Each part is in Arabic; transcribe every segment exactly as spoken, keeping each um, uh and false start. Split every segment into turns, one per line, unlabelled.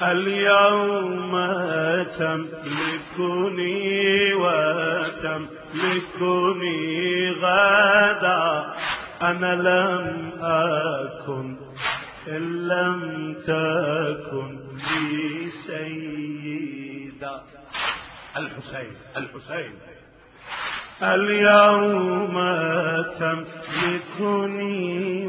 اليوم تملكني وتملكني غدا، أنا لم أكن إن لم تكن لي سيدا. الحسين الحسين اليوم تملكني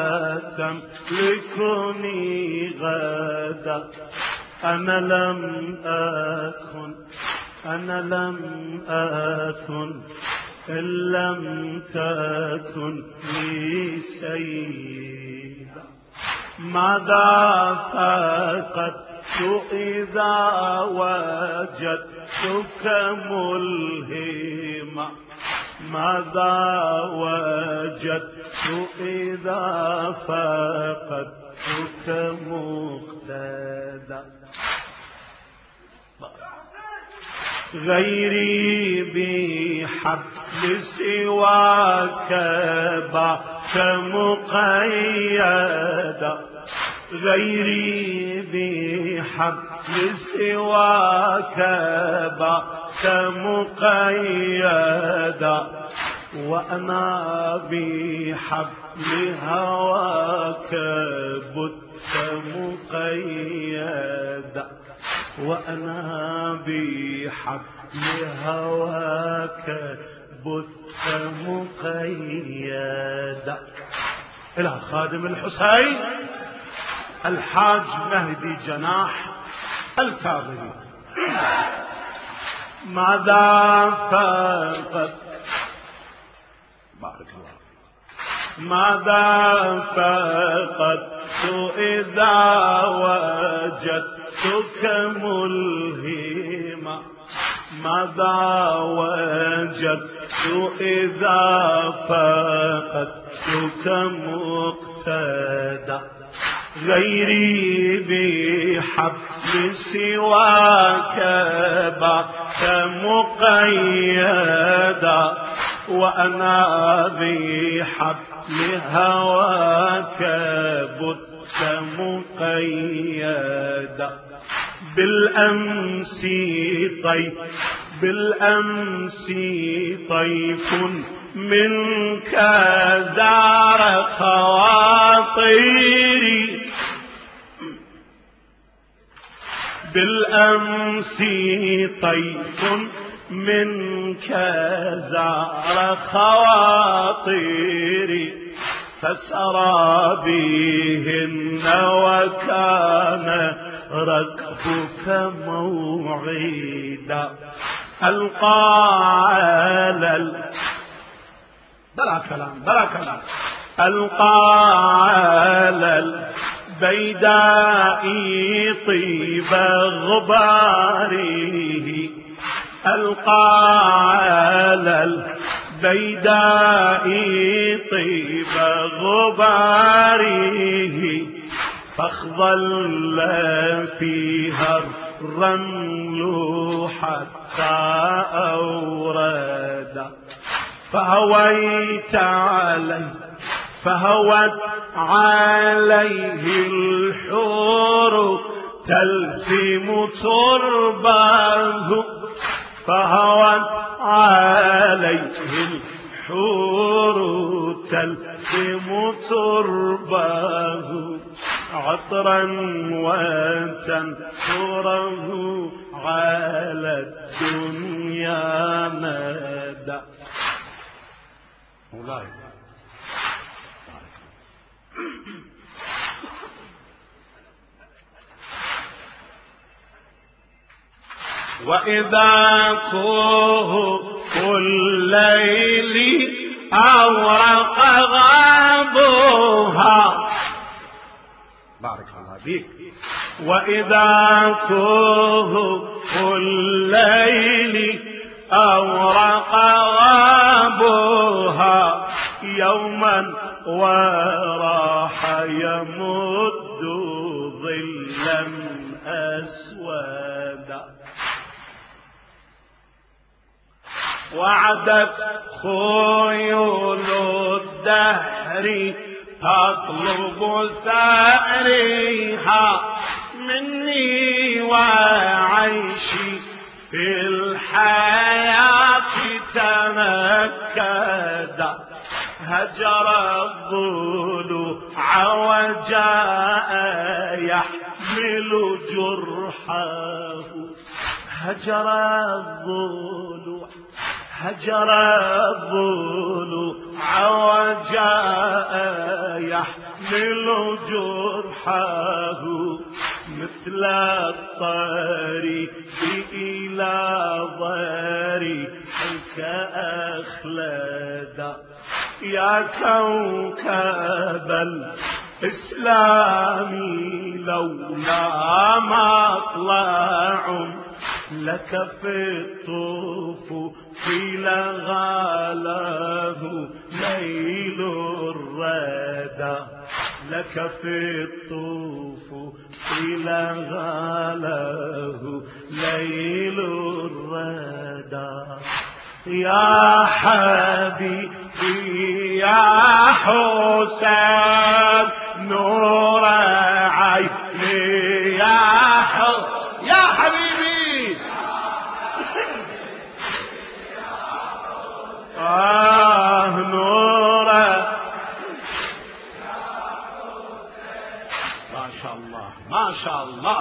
وتملكني غدا، أنا لم أكن أنا لم أكن إن لم تكن لي سيدا. ماذا فقدت إذا وجدتك ملهما، ماذا وجدت إذا فقدتك مقتدا. غيري بحبل سواك بات مقيدا، غيري بحبل سواك بات مقيدا، وأنا بحبل هواك بت مقيدا، وأنا بحبل هواك بت مقيدا. إلى خادم الحسين الحاج مهدي جناح الكاظمي. ماذا فقد بارك الله ماذا فقدت إذا وجدتك ملهما، ماذا وجدت إذا فقدتك مقتدا. غيري بحبل سواك بات مقيدا، وأنا بحبل هواك بت مقيدا. بالأمس طيف بالأمس طيف منك دار خواطري، بالأمس طيف منك زار خواطري، فسرى بهن وكان ركبك موعدا. ألقى على بلا كلام بلا كلام ألقى على البيداء طيب غباره، ألقى على البيداء طيب غباره، فاخضل فيها الرمل حتى أورد. فهويت عليه فهوت عليه الحور تلثم تربه، فهوت عليه الحور تلثم تربه، عطرا وتنثره على الدنيا مدى. مولاي وإذا كهف الليل أورق غابها، بارك الله فيك. وإذا كهف الليل أورق غابها، يوما وراح يمد ظلا أسودا. وعدت خيول الدهر تطلب ثأرها مني وعيشي في الحياة تمكدا هجر الضلوع وجاء يحمل جرحه هجر الضلوع هجر الضلوع وجاء يحمل جرحه مثل الطريق إلى ضريحك أخلدا يا كوكب الإسلام لولا مطلع لك في الطفوف لغاله ليل الردى لك في الطفوف لغاله ليل الردى يا حبيبي يا حسين نور عيني يا حسين يا حبيبي آه نور ما شاء الله ما شاء الله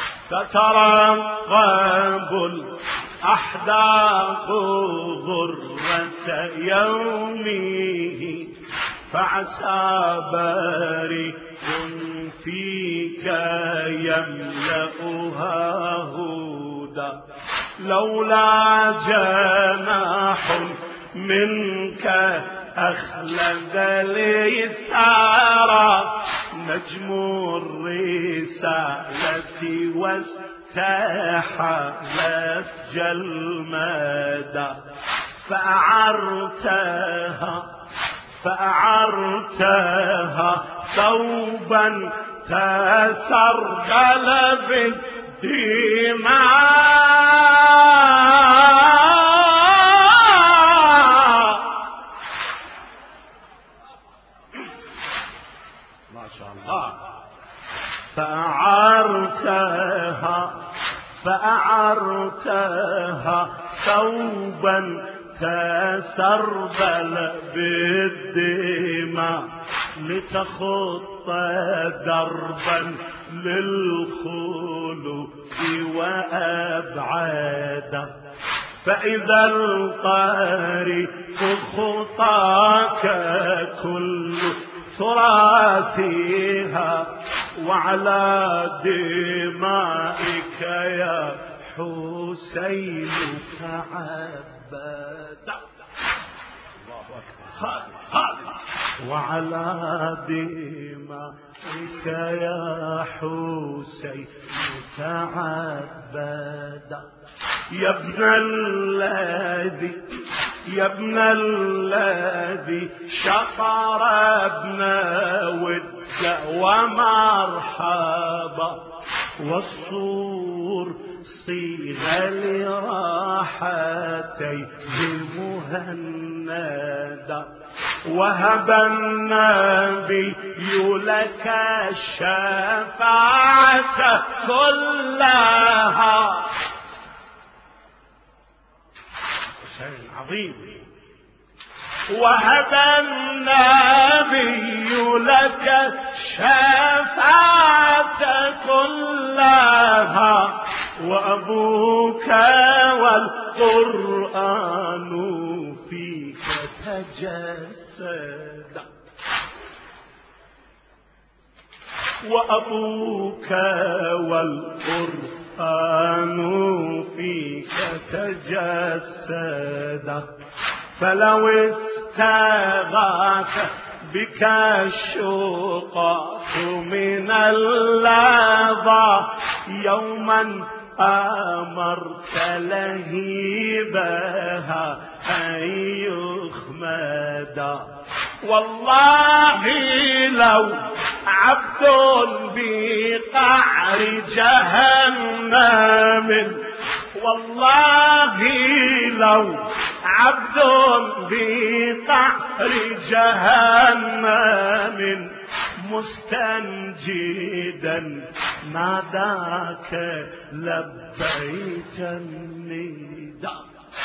تترقب الأحداق غرة يومه فعسى بريء فيك يملأها هدى لولا جناح منك أخلد لي الثرى نجم الرسالة واستحالت جلمدا فأعرتها فأعرتها ثوبا تسربل بالدماء ما شاء الله فأعرتها فأعرتها ثوبا تسربل بالدماء لتخط دربا للخلود وأبعادا فإذا الطريق خطاك كل تراثيها وعلى دمائك يا حسين تعبدا وعلى دمائك يا حسين تعبدا يا ابن الذي يا ابن الذي شطر ابن ود ومرحبا والصور صيغ لراحتي مهندا وهب النبي لك الشفاعة كلها شيء عظيم وهب النبي لك الشفاعة كلها وأبوك والقرآن فيك تجسد وأبوك والقرآن فيك تجسد فلو استغاث بك الشقاق من اللظى يوما أمرت لهيبها أن يخمدا والله لو عبد بقعر جهنم والله لو عبد بقعر جهنم مستنجدا ناداك لبيت النداء.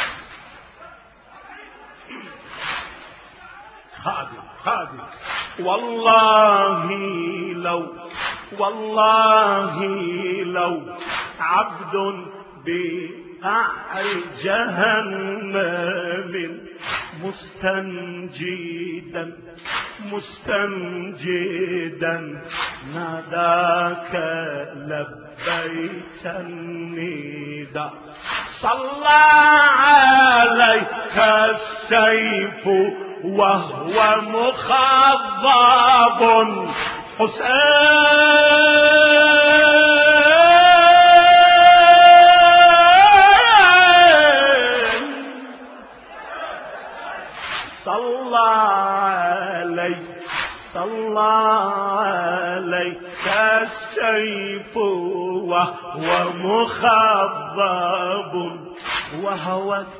خادم خادم والله لو والله لو عبد بقعر جهنم مستنجدا مستنجدا ناداك لبيت النداء. صلى عليك السيف وهو مخضب حسين صلى عليك صلى عليك السيف وهو مخضب وهوت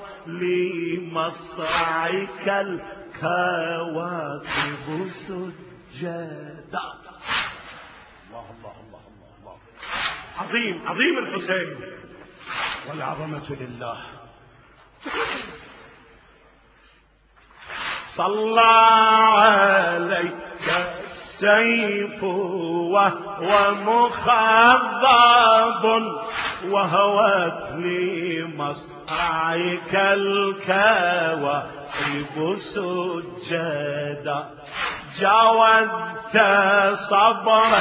لمصرعك الكواكب سجدا. الله الله الله الله الله. عظيم عظيم الحسين والعظمة لله. صلى عليك السيف وهو مخضب وهوت لمصرعك الكواكب سجدا. جاوزت صبر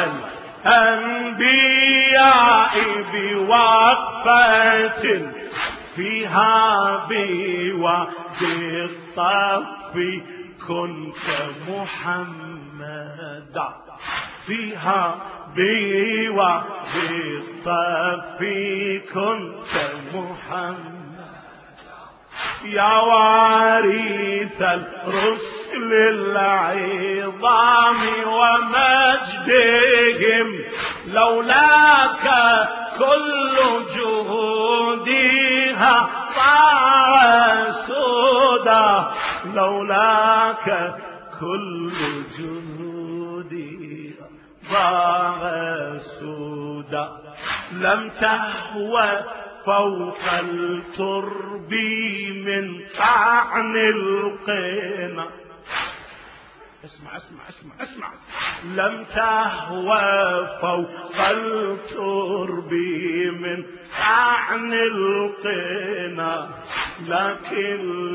الأنبياء بوقفة فيها بوادي الطف كنت محمدا. فيها بوادي الطف كنت محمدا. يا وارث الرسل العظام ومجدهم لولاك كل جهودها ضاع سودا. لولاك كل جهودها ضاع سودا. لم تهوى فوق الترب من طعن القنا. اسمع اسمع اسمع اسمع. لم تهوى فوق الترب من طعن القنا لكن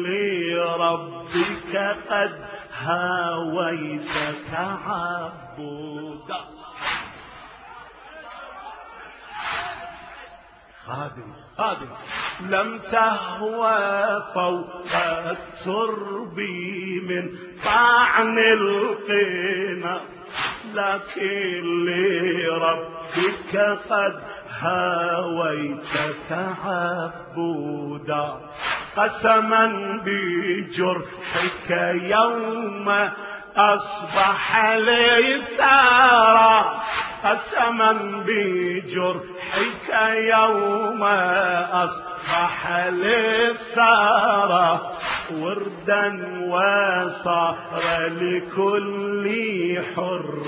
لربك قد هاويت تعبدا. خادم خادم. لم تهوى فوق الترب من طعن القنا لكن لربك قد هاويت تعبدا. قسما بجرحك يوم أصبح لي ثارا. قسما بجرحك يوم أصبح لي ثارا. وردا وصار لكل حر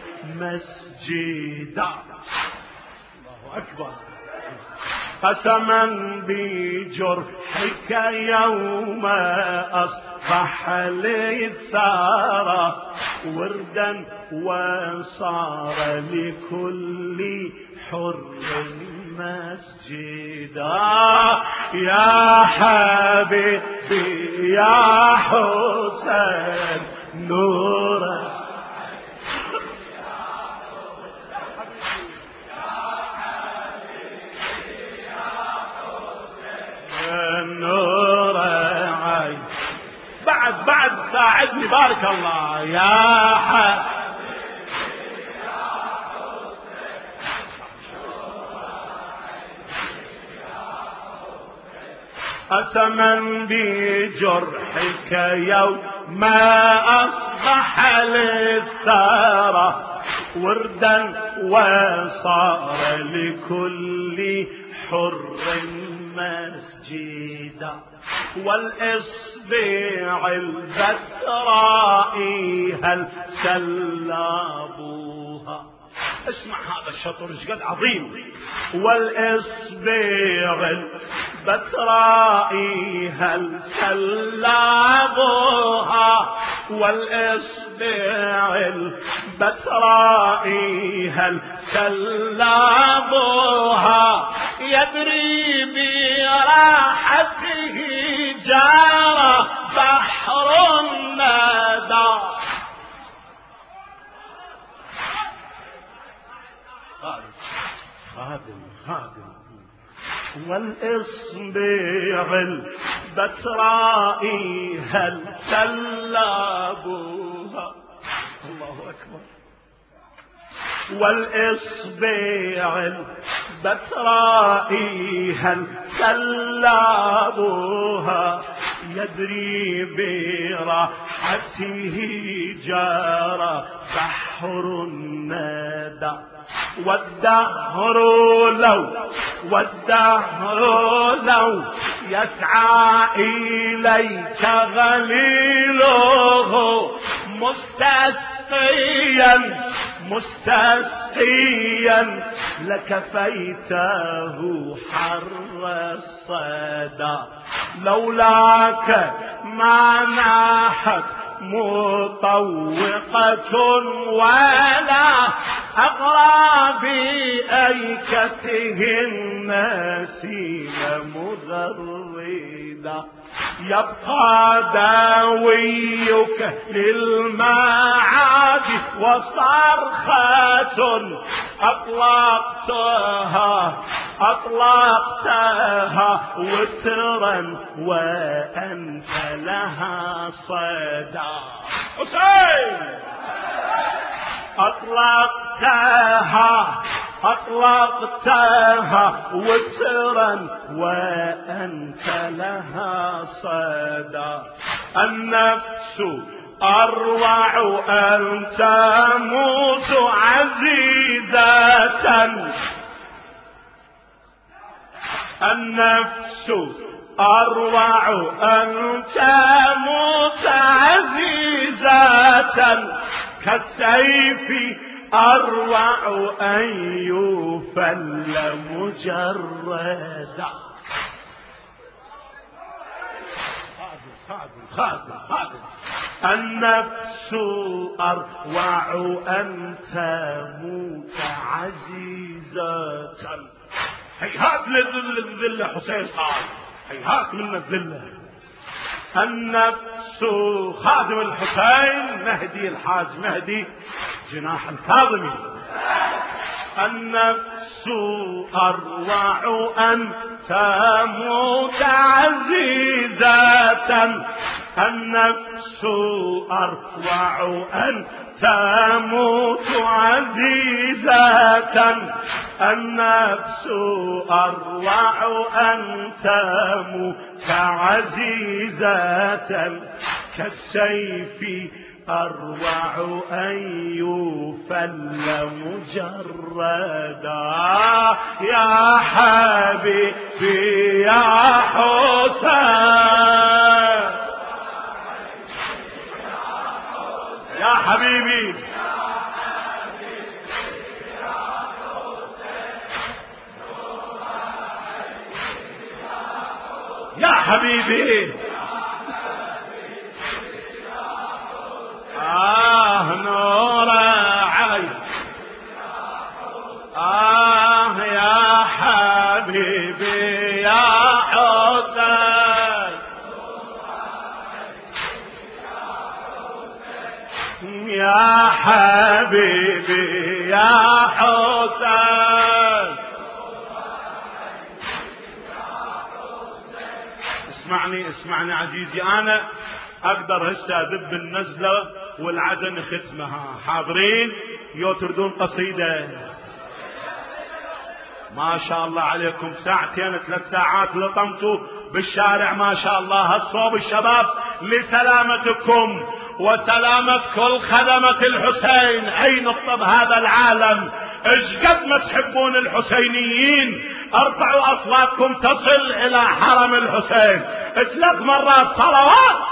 مسجدا. الله أكبر. قسما بجرحك يوم أصبح لي الثارى وردا وصار لكل حر مسجدا. يا حبيبي يا حسين نورا النور عين. بعد بعد ساعدني بارك الله. يا حبيبي يا حسين قسما بجرحك يوم ما أصبح للثارى وردا وصار لكل حر مسجدا والإصبع البتراء هل سلابوها. اسمع هذا الشطر ايش قد عظيم. والإصبع البتراء هل سلابوها والإصبع البتراء هل سلابوها يدري براحته جار بحر الندى. خادم خادم والإصبع البتراء هل سلابوها. الله أكبر. والإصبع البتراء هل سلابوها يدري براحته جار بحر الندى. والدهر لو والدهر لو يسعى إليك غليله مستسقيا مستسقيا لكفيته حر الصدى. لولاك ما ناحت مطوقة ولا أغرى بأيكته النسيم مغردا. يبقى داويك للمعاد وصرخة أطلقتها أطلقتها وترا وأنت لها صدى. حسين أطلقتها أطلقتها وترا وأنت لها صدى. النفس أروع أن تموت عزيزة النفس أروع أن تموت عزيزة كالسيف أروع أن يفل مجردا. خادم خادم خادم. النفس أروع أن تموت عزيزة. هيهات للذلة حسين قال هيهات من الذلة. النفس خادم الحسين مهدي الحاج مهدي جناح الكاظمي. النفس أروع أن تموت عزيزة النفس أروع أن تموت عزيزة النفس أروع أن تموت عزيزة كالسيف أروع أن يفل مجردا. يا حبيبي يا حسين يا حبيبي يا حبيبي آه نور عين آه يا حبيبي يا حسين يا حبيبي يا حسين. اسمعني اسمعني عزيزي، انا اقدر هسه اذب النزله والعزم ختمها. حاضرين يو تردون قصيده؟ ما شاء الله عليكم، ساعتين ثلاث ساعات لطمتوا بالشارع ما شاء الله. هالصوب الشباب لسلامتكم وسلامة كل خدمة الحسين. أي نقطة بهذا العالم ايش قد ما تحبون الحسينيين ارفعوا اصواتكم تصل الى حرم الحسين ثلاث مرات صلوات.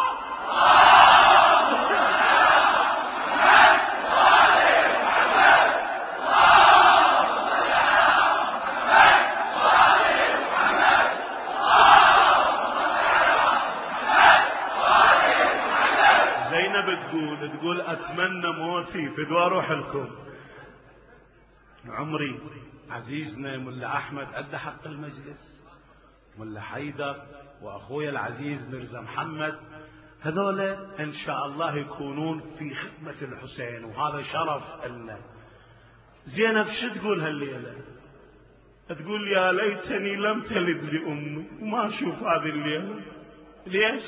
زينب تقول تقول اتمنى موتي فدوا اروح لكم. عمري عزيزنا ملا احمد ادى حق المجلس، ملا حيدر واخويا العزيز مرزا محمد، هذولا ان شاء الله يكونون في خدمة الحسين وهذا شرف لنا. زينب شو تقول هالليلة؟ تقول يا ليتني لم تلد لأمي وما اشوف هذه الليلة. ليش؟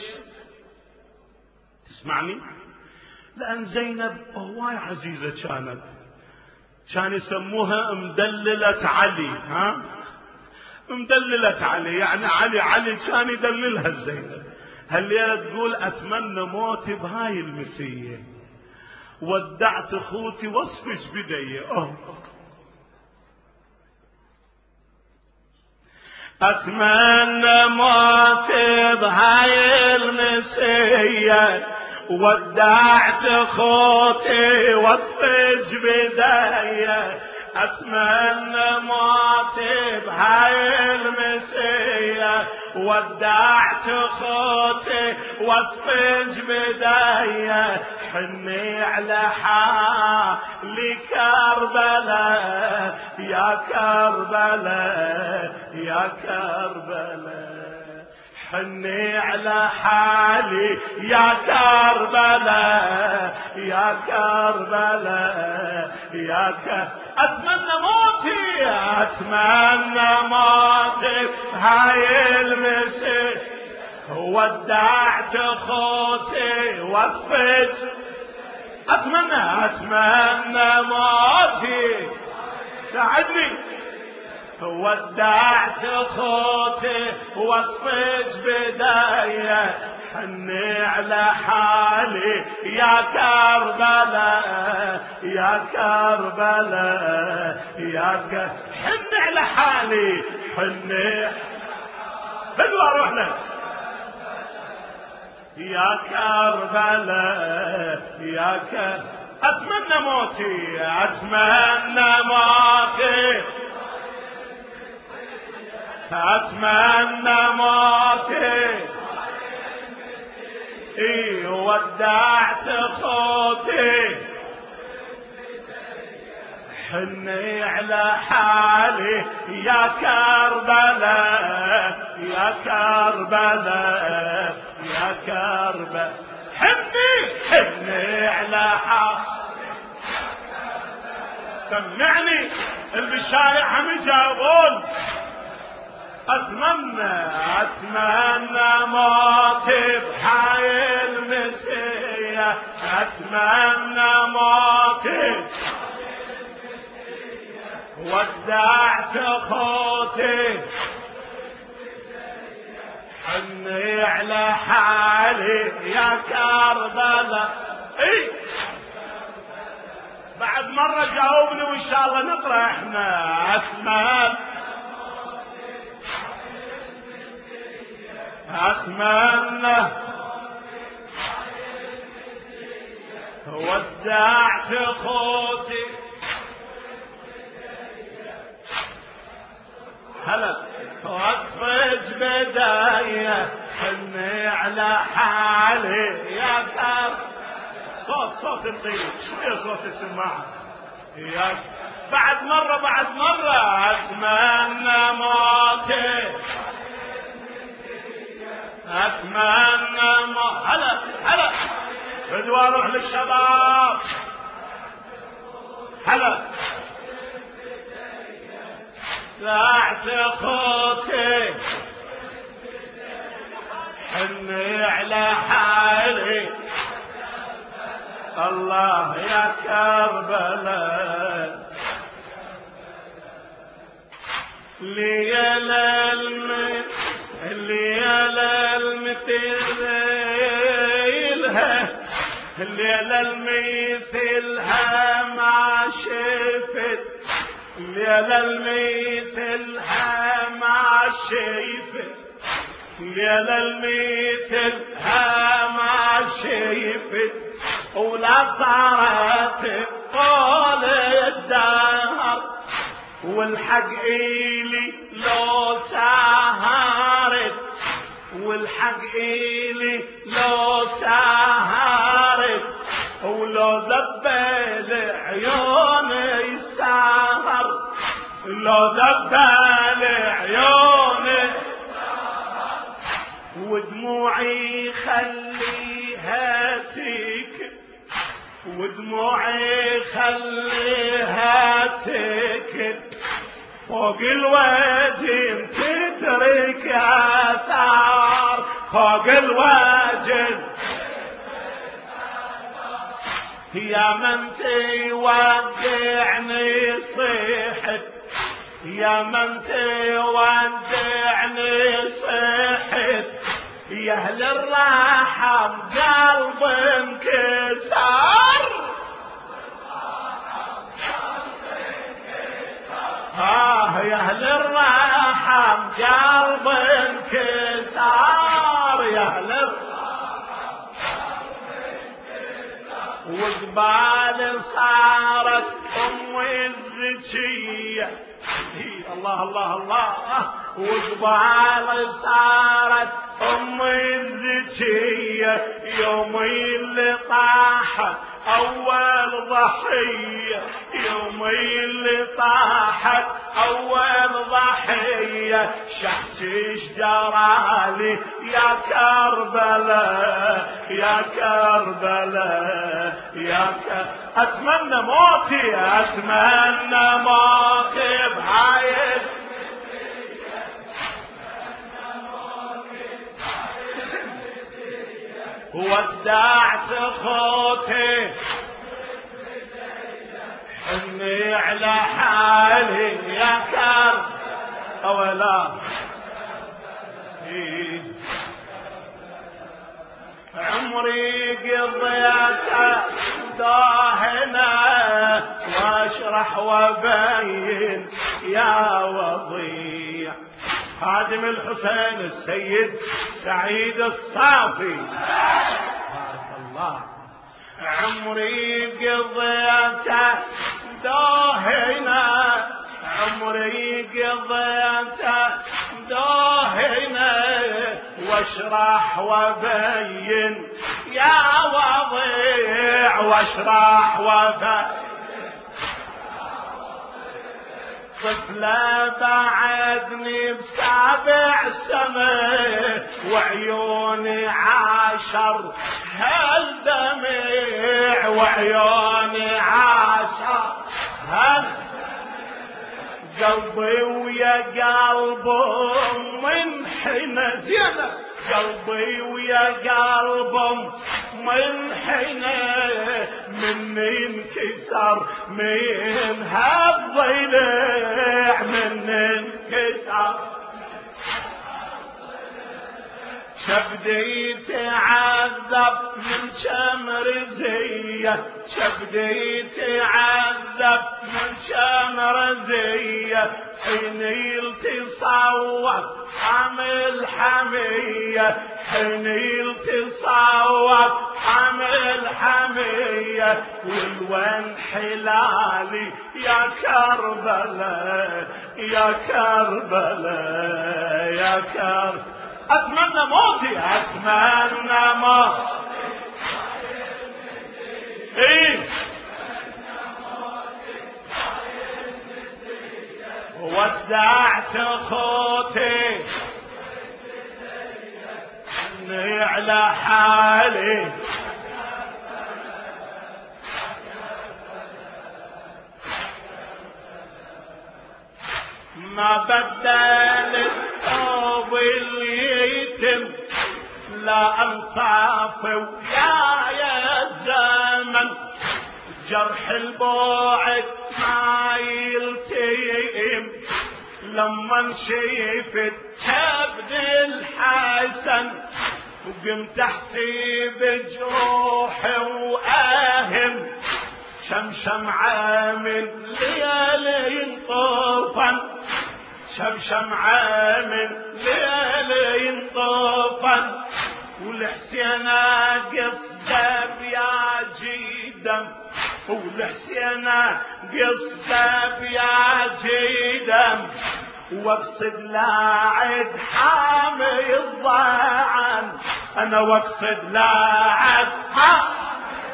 تسمعني؟ لأن زينب هواي عزيزة كانت، كان يسموها مدللة علي. ها مدللة علي يعني علي علي كان يدللها زينب. هالليلة تقول اتمنى موتي بهاي المسية، ودعت اخوتي واصفش بدي. أوه. اتمنى موتي بهاي المسية، ودعت اخوتي واصفج بداية. اتمنى موتي بهاي المسية، ودعت اخوتي واصفج بداية. حني على حالي كربلاء يا كربلاء يا كربلاء. حني على حالي يا كربلاء يا كربلاء يا كربلاء. اتمنى موتي اتمنى موتي هاي المسيح، ودعت اخوتي واصفج. اتمنى اتمنى موتي ساعدني، ودعت اخوتي واصفج بداية. حني على حالي يا كربلاء يا كربلاء يا كربلاء. حني على حالي حني بدو اروح لك يا كربلاء يا كربلاء. اتمنى موتي اتمنى موتي اتمنى موتي. اي ودعت اخوتي، حني على حالي يا كربلاء يا كربلاء يا كربلاء. حني حني على حالي. سمعني اللي بالشارع هم يجاوبون. اتمنى اتمنى موتي بحي المسية، اتمنى موتي ودعت اخوتي. حني على حالي يا كربلاء. اي بعد مرة جاوبني وان شاء الله نقرأ احنا. اتمنى اتمنى ودعت اخوتي. هلا واصفج بداية. حني على حالي يا كر. صوت صوت الطيب شوية صوت السماعة يا بعد مرة بعد مرة. اتمنى موتي اتمنى ما هلا هلا بدو اروح للشباب. هلا دعت اخوتي، حني على حالي الله يا كربلاء. ليالي المي ليالي المثلها الليلة المثلها ما شفت، الليلة المثلها ما شفت، الليلة المثلها ما شفت، ولا صارت طول الدهر، والحق إلي لو سهرت، والحق إلي لو سهرت، ولو ذبل عيوني السهر، لو ذبل عيوني ودموعي خليها تك، ودموعي خليها تك، فوق الوجه تترك آثار، فوق الوجه يا من تودعني صيحت، يا من تودعني صيحت، يا اهل الرحم قلب انكسر، آه يا اهل الرحم قلب انكسر، يا اهل الرحم وقبال صارت ام الزكيه، الله الله الله، وقبال صارت ام الزكيه، يوم اللي طاح اول ضحيه، يوم اللي طاحت اول ضحيه، شحشش جرالي يا كربلاء، يا كربلاء، يا ك... اتمنى موتي، اتمنى موتي بهاي ودعت خوتي حني على حالي يا كرب اولا، عمري قضيته داهنا واشرح وابين يا وضيع، خادم الحسين السيد سعيد الصافي بارك الله، عمري قضيته داهنا، عمري قضيته داهنا واشرح وابين يا وضيع، واشرح وابين طفلة بعدني بسابع سنة، وعيوني عاشر هالدمع، وعيوني عاشر هال قلبي ويا قلب من حين زينة، قلبي ويا قلب من حين مني انكسر من هالضلع، من انكسر شبدي تعذب من شمر زيه، شبدي تعذب من شمر زيه، حين يلتصوت حمل حميه، حين يلتصوت حمل حميه، والوين حلالي يا كربلاء، يا كربلاء، يا كربلاء، اتمنى موتي، اتمنى موتي، ايه ودعت خوتي اني على حالي، ما بدل الثوب اليتم لا انصاف ويايا الزمن، جرح البعد ما يلتئم، لما شفت كبد الحسن وقمت احسب جروحي واهم شمشم عامل ليالي طوفا شمشم عامل ليالي طوفا والحسين قصده بيا جيدم والحسين قصده بيا جيدم واقصد لاعد حامي الضاعن انا واقصد لاعد حامي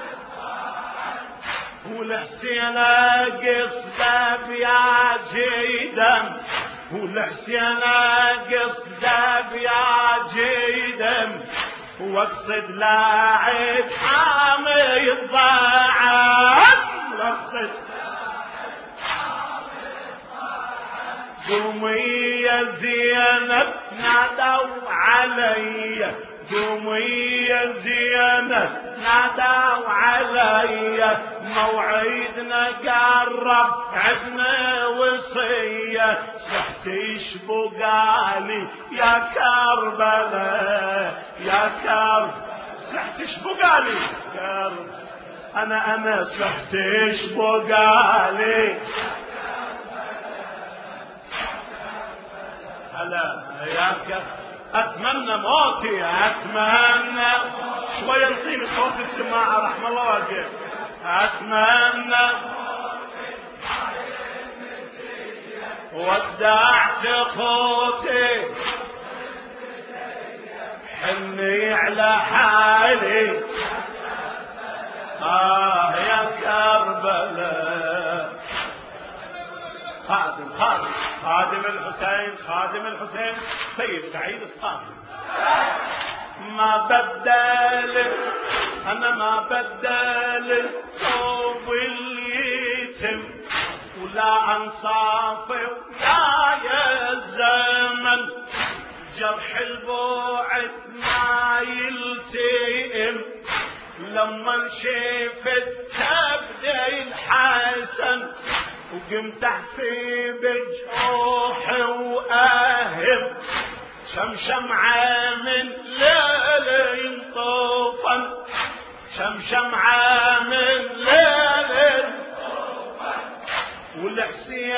والحسين قصده بيا جيدم والحسين قصده بيا جيدم واقصد لاعب حامي الضاعن واقصد قومي يا زينب نادوا علي قومي يا زينب نادوا علي موعدنا قرب عدنا وصية صحتيش بقالي يا كربلاء يا كرب صحتيش بقالي كرب انا انا صحتيش بقالي هلا يا كرب اتمنى موتي اتمنى شوية نطيني صوت السماعة رحم الله والديك اتمنى ودعت خوتي حني على حالي اه يا كربلاء خادم خادم خادم الحسين خادم الحسين سيد سعيد الصافي ما بدل انا ما بدل ثوب اليتم ولا انصافي ويا يا الزمن جرح البوعد ما يلتئم لما شفت تبدي الحسن وقمت احسب جروحي واهم شمشم عامل ليل طوفا شمشم عامل ليل طوفا والحسين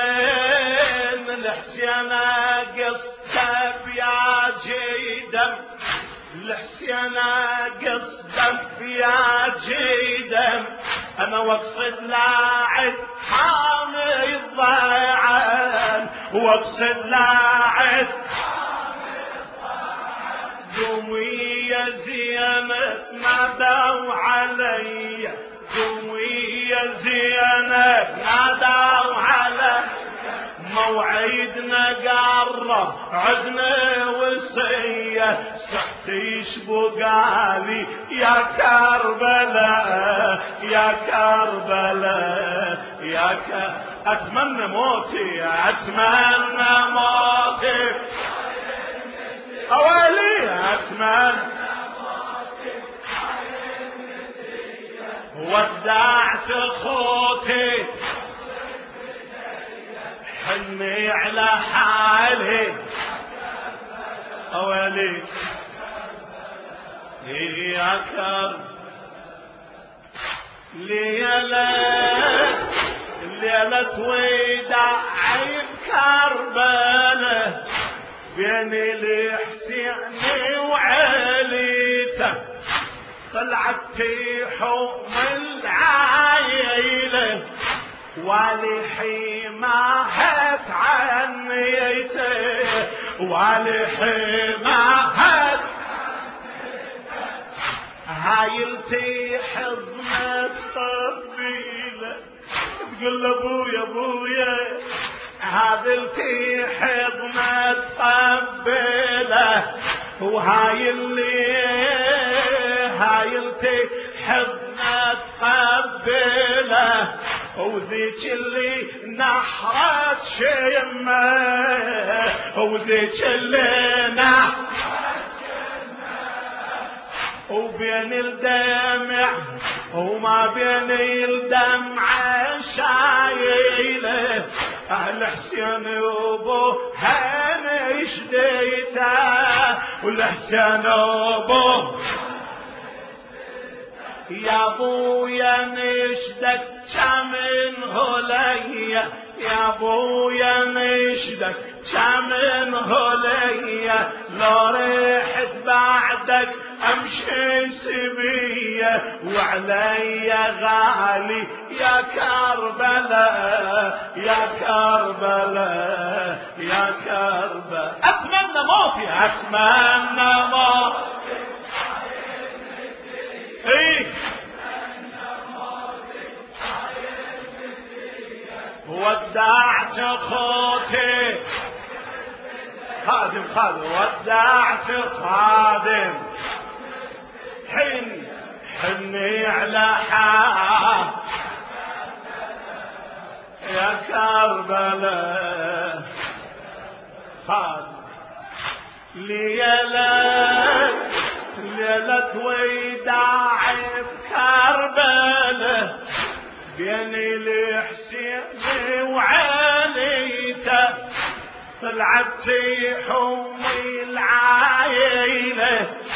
الحسين قصده بيا جيدم الحسين قصده بيا جيدم انا واقصد لاعب حامي الضاعن واقصد لاعب قومي يا زينب نادوا علي قومي يا زينب نادوا علي موعدنا قرب عدنا وصية صحتيش بقالي يا كربلاء يا كربلاء يا ك... اتمنى موتي اتمنى موتي اوالي اتمنى ودعت خوتي حني على حالي اوالي يا كرب ليلة ليلة وداع كربلاء بين الحسين وعليته طلعت تيحوم العايلة ولحماهت عنيته ولحماهت هايلتي حضنت طبيلة تقول ابويا ابويا هذلتي حضنت طبيلة وهاي اللي هايلتي حضنت طبيلة وذيك اللي نحرت شيمة وذيك اللي نحرت شيمة وبين الدمع وما بين الدمع شايله اهل حسين وابو هاني شديته والحسين ابو يا ابويا نشدك كمن هلية يا ابويا نشدك كمن هلية لو ريحت بعدك امشي سبية وعلي غالي يا كربلاء يا كربلاء يا كربلاء اتمنى موتي اتمنى موتي ايه ودعت خوتي خادم خادم ودعت خادم حن حني على حال يا كربلاء خادم ليلة ليلة وداع بكربلاء بين الحسين وعليته طلعت حمي العايلة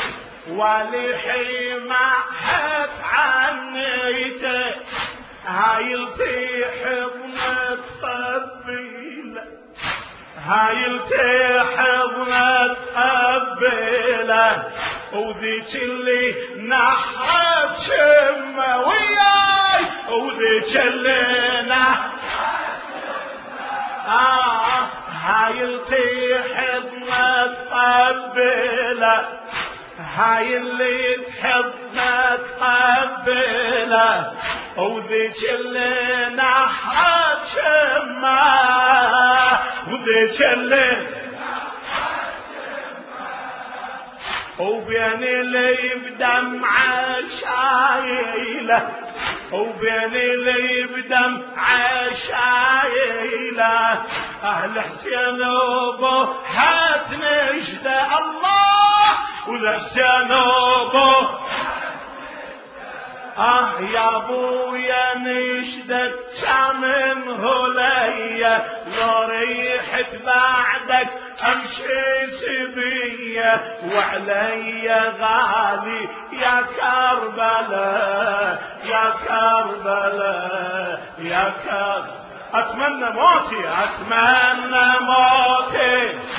ولحي ما حد عنيته هاي الحضنة تقبله هاي الحضنة تقبله وذيك اللي نحرت شمه وياي وذيك اللي نحرت آه هاي الحضنة تقبله هاي اللي تحبنا تقبله وذيك اللي نحرت شمه وذيك اللي وبين اللي بدمعة شايلة وبين اللي بدمعة شايلة أهل حسين أبو حات نجدة الله والحسين أبو آه يا ابويا نشدك كمن هلية لو ريحت بعدك امشي سبية وعلي غالي يا كربلاء يا كربلاء يا كربلاء اتمنى موتي اتمنى موتي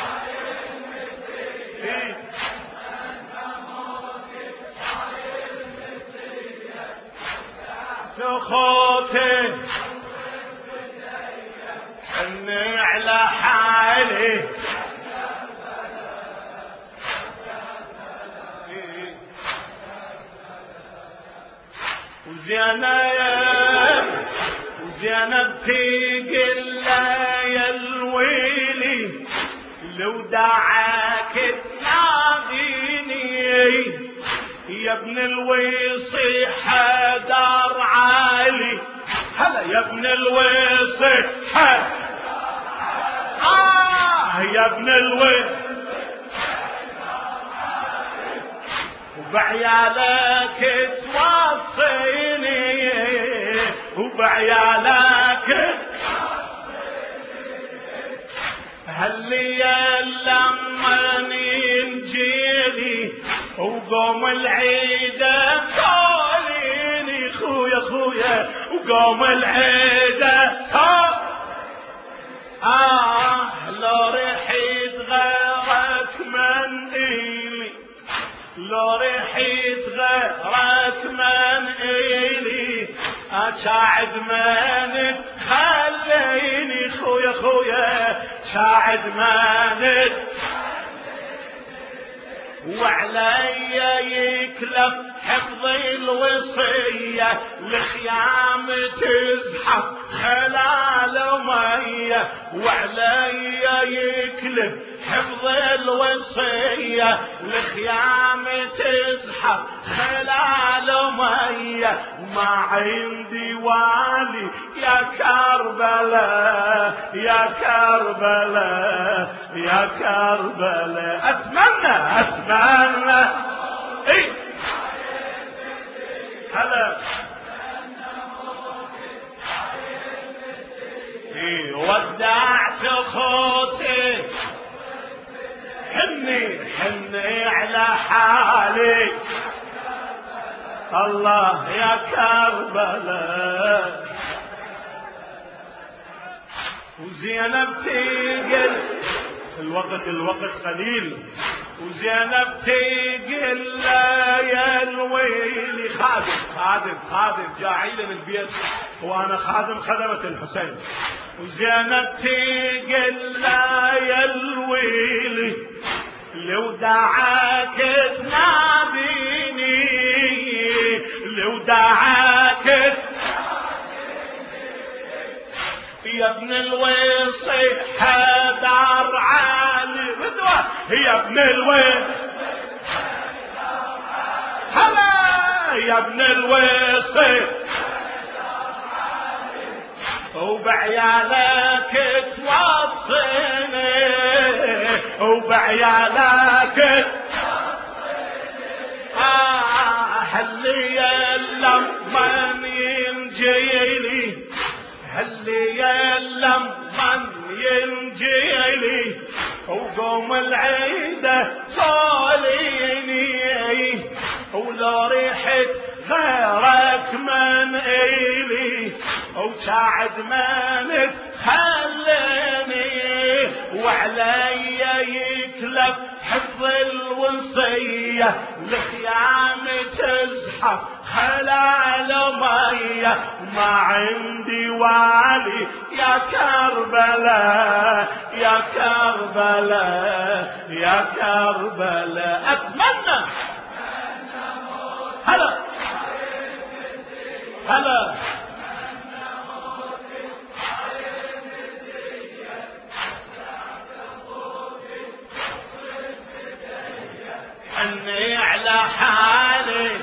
خوتي اني على حالي وزينب وزينب تقل يا الويلي لو دعاك تناديني يا ابن الويصي حدار عالي هلا يا ابن الويصي حدار آه يا ابن الويصي وبعيالك توصيني وبعيالك هاللي لما ينجيني وقوم العيدة طاليني خويا خويا وقوم العيدة آه لو رحيت غيرك منديلي لو رحيت غيرك منديلي أشاعد منك خليني خويا خويا شاعد منك وعلي يكلف حفظ الوصية لخيام تزحف خلال مية وعلي يكلف حفظ الوصية لخيام تزحف خلال مية ما عندي والي يا كربلاء يا كربلاء يا كربلاء اتمنى اتمنى اي هلا اي ودعت خوتي حن حني حني على حالي الله يا كربلاء. وزينب تقل الوقت الوقت قليل، وزينب تقل لا يا الويلي خادم خادم خادم جاعيل البيت وانا خادم خدمة الحسين. وزينب تقل لا يا الويلي لو دعاك تناديني، لو دعاك يا ابن الويصي حدار عالي بدوة، يا ابن الويصي هلا يا ابن الويصي وبعيالك توصيني، وبعيالك آه هلي لما ينجيلي، هلي لما ينجيلي وقوم العيدة صاليني، ولو ريحت غيرك من إلي وساعد من تخليني، وعلي يكلف حفظ الوصية لخيام تزحف خلال مية، ما عندي والي يا كربلاء يا كربلاء يا كربلاء. أتمنى هلا هلا حني على حالي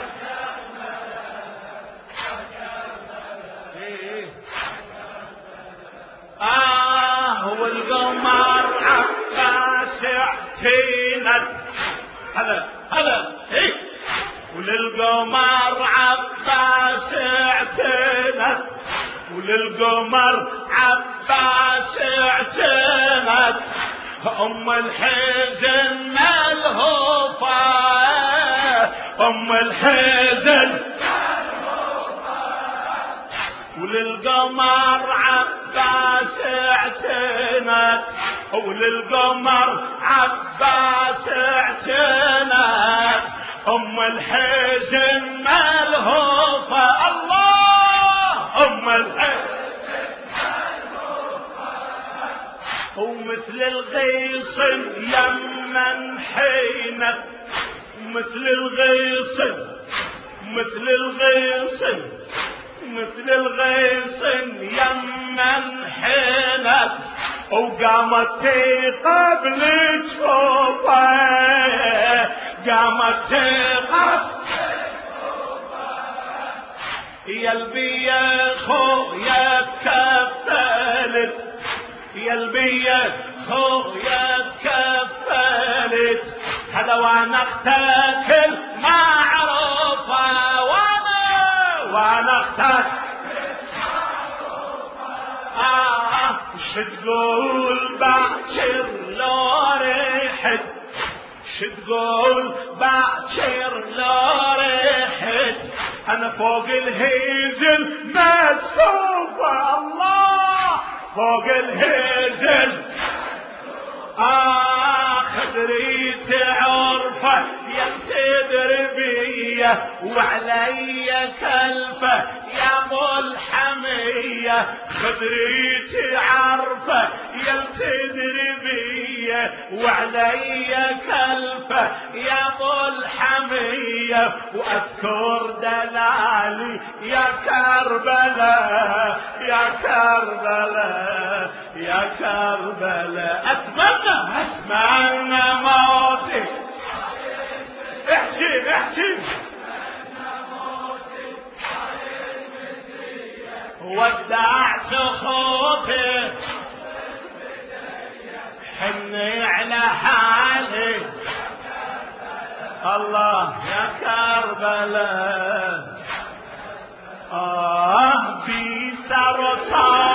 آه والقمر عباس اعتينت هلا هلا ايه، وللقمر عباس اعتنت، وللقمر عباس اعتنت ام الحزن ملهوفة، ام الحزن وللقمر عباس اعتنت، وللقمر عباس اعتنت ام الحزن ملهوفة. الله ام الحزن ومثل الغيص يمن حينت، مثل الغيص مثل الغيص مثل الغيص يمن حينت، وقامت قبل تشوفه، قامت قبل يلبي يا خويا تكفلت، يلبي يا خويا تكفلت، هذا وانا اختك المعروفة، وانا وانا اختك آه شتقول باكر لو ريحت، شتقول باكر لو ريحت انا فوق الهيزل مكسوفة، الله فوق الهيزل آه خدريت عرفة يا تدربية وعلي كلفة يا ملحمية، خدريت عرفة يا تدربية وعلي كلفة يا ملحمية، وأذكر دلالي يا كربلاء يا كربلاء يا كربلاء. أتمنى أتمنى موتي احكي احكي ودعت خوفي حني على حالي الله يا كربلاء. آه بيسر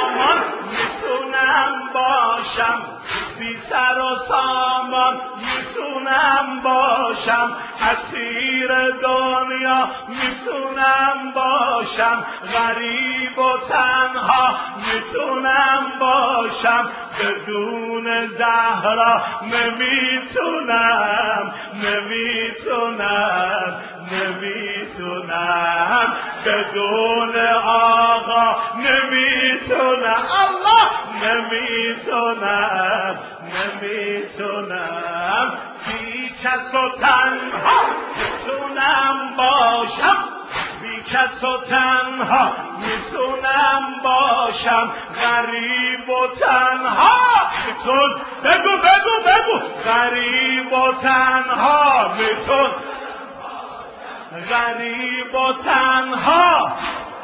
صامن میتونم باشم، بی سر و سامان میتونم باشم اسیر دنیا، میتونم باشم غریب و تنها، میتونم باشم بدون زهرا، نمیتونم نمیتونم نمیتونم بدون آقا، نمیتونم الله، نمیتونم نمیتونم بی کس و تنها، میتونم باشم بی کس و تنها، میتونم باشم غریب و تنها، میتون بگو بگو بگو غریب و تنها، میتون غریب و تنها،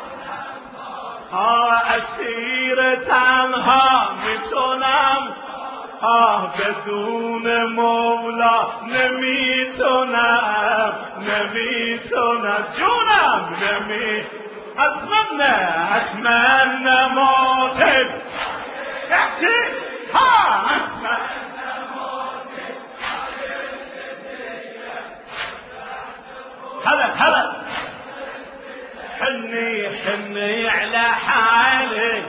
آه اسیر تنها، میتونم آه بدون مولا، نمیتونم نمیتونم جونم نمی اتمنى اتمنى موتك احكي ها اتمنى موتك هلا هلا حني حني على حالي،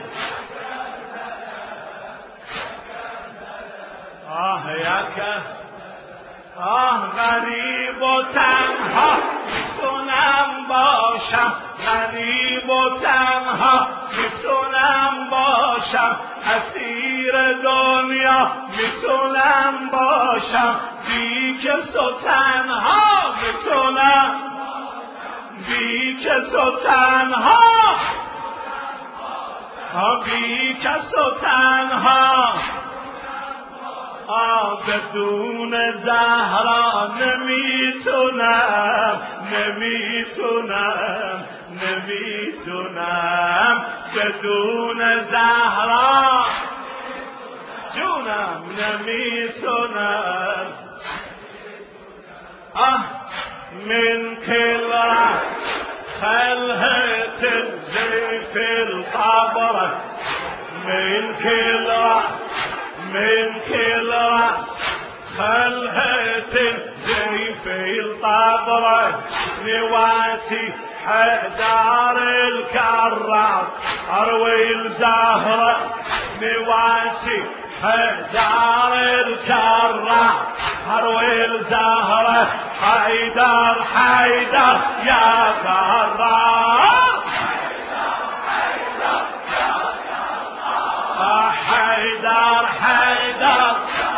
آه ياك آه غریب و تنها، میتونم باشم غریب و تنها، میتونم باشم اسیر دنیا، میتونم باشم بی کس و تنها، میتونم بی کس و تنها، بی کس و تنها، آه بدون زهرا، نمیتونم نمیتونم نمیتونم بدون زهرا، جونم نمیتونم آه من كل خلهة الزيف القبر، من كل من كل خلهة الزيف القبر، نواسي حدار الكرار اروي الزهرة، نواسي حدار الكرار اروي الزهرة، حيدر حيدر يا كرار، حيدر حيدر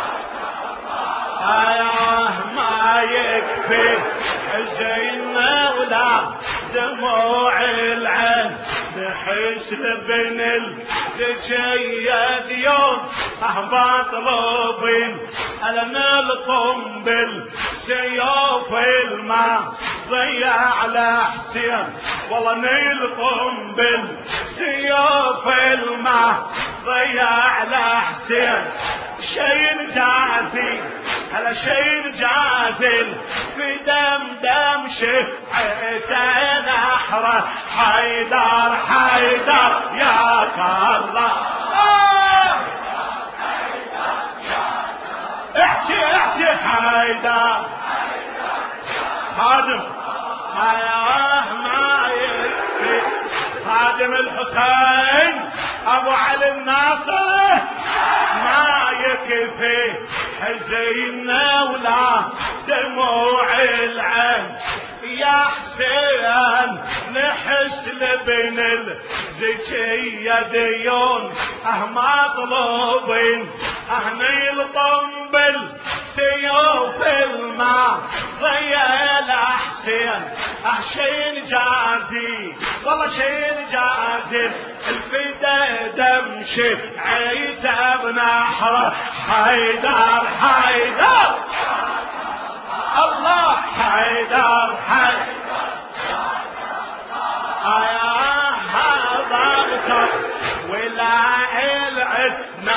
آه ما يكفي حزين ولا دموع العين، نحس لبن الزكية يوم أحباط طلوبين، ألم القنبل سيوف الماء ضيع على حسين، والله نلقنبل سيوف الماء ضيع على حسين، شيء جازي هلا شيء جازل في دم دم شفعتين احرى، حيدر حيدر يا كرار، احكي احكي حيدر خادم آه ما يكفي، خادم الحسين ابو علي الناصر ما يكفي حزين ولا دموع العين، يا حسين نحس لبن الزكية ديون اه مطلوبين، اه نلطنبل سيوف الماء ضيال حسين، اه شين جازي والله شين جازي، الفدا دمشي عيسى بنحره، حيدر حيدر الله حيدر حيدر آه هذا بصر ولا العثمة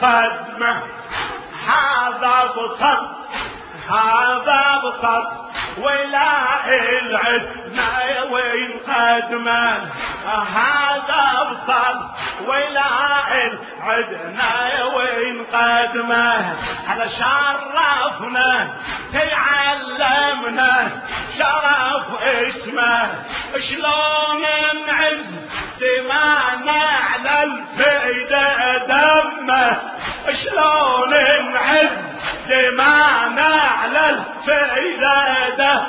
وانقدمه، هذا بصر هذا بصر ولا العدنا وين قدمه هذا بصل ولا العدنا وين قدمه على شرفنا تعلمنا شرف اسمه شلون نعز دمانا على الفئدة دمه شلون نعز دمانا على الفئدة دمه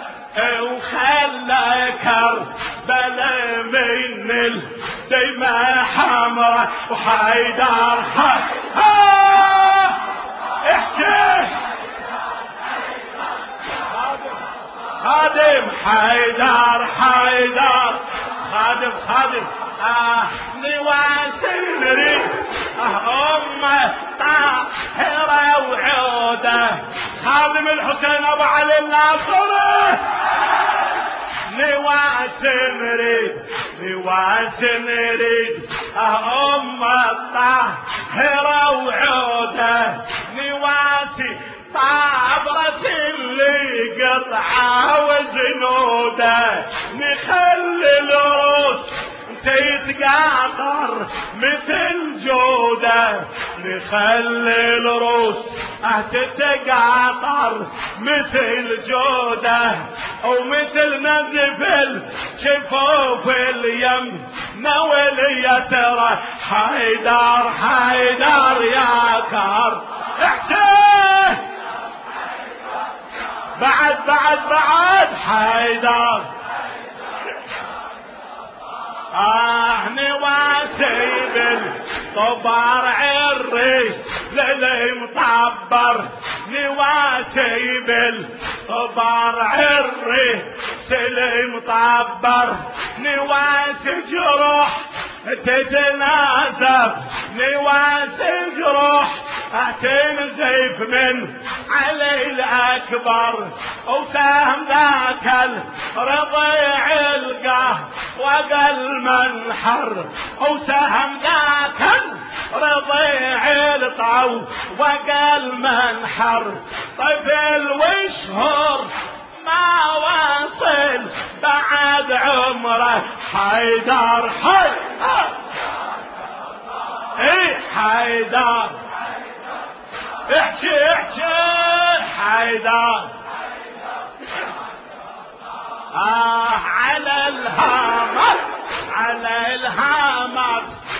وخلى كربلا من الدماء حمرا وحيدر حيدر احكي خادم حيدر حيدر خادم خادم آه نواسي نريد آه أمه طاهرة وعودة خادم الحسين أبو علي الناصري نواسي نريد نواسي نريد آه أمه طاهرة وعودة نواسي طابرة اللي قطعة وزنودة نخلي الروس تتقاطر مثل جودة نخلي الروس تتقاطر مثل جودة ومثل نزف شفوف اليم نولي ترى حيدر حيدر يا كار احكي بعد بعد بعد حيدر آه نواسي بالطبار عريس للي مطبر نواسي بالطبار عريس للي مطبر نواسي جروح تتنازف نواسي جروح تنزف من علي الأكبر وسهم ذاك الرضيع القاه وقل منحر وسهم ذاك الرضيع الطعو وقل منحر طفل وشهر ما واصل بعد عمره حيدر حيدر ايه حيدر احكي احكي حيدر آه على الهامة على الهامة